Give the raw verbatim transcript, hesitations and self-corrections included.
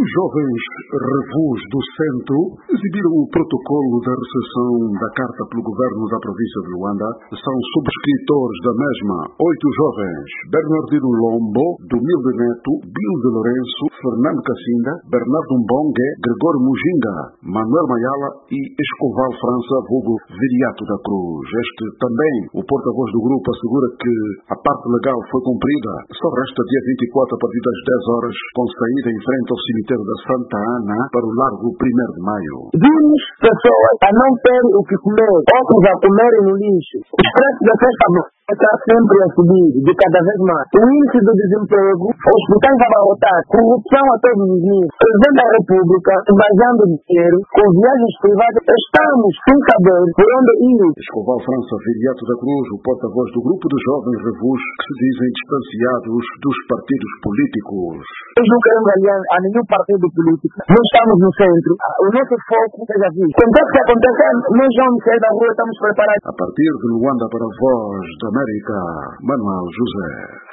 jovens revus do Centro exibiram o protocolo da recepção da carta pelo governo da província de Luanda. São subscritores da mesma oito jovens: Bernardino Lombo, Domilde Neto, Bill de Lourenço, Fernando Cassinda, Bernardo Mbongue, Gregório Mujinga, Manuel Mayala e Escoval França, vulgo Viriato da Cruz. Este também, o porta-voz do grupo, assegura que a parte legal foi cumprida. Só resta dia vinte e quatro, a partir das dez horas, com saída em frente ao cemitério da Santa Ana para o Largo primeiro de Maio. Vimos pessoas a não terem o que comer, outros a comerem no lixo. Os preços da cesta está sempre a subir, de cada vez mais. O índice do desemprego, hospitais abarrotados, corrupção a todos os níveis. O presidente da República, esvaziando dinheiro, com viagens privadas, estamos sem saber por onde ir. Escoval França, Viriato da Cruz, o porta-voz do grupo de jovens revus que se dizem distanciados dos partidos políticos. Nós não queremos aliar a nenhum partido político. Nós estamos no centro. O nosso foco seja visto. Acontece que acontecer, nós vamos sair da rua, estamos preparados. A partir de Luanda para a Voz da América, Manuel José.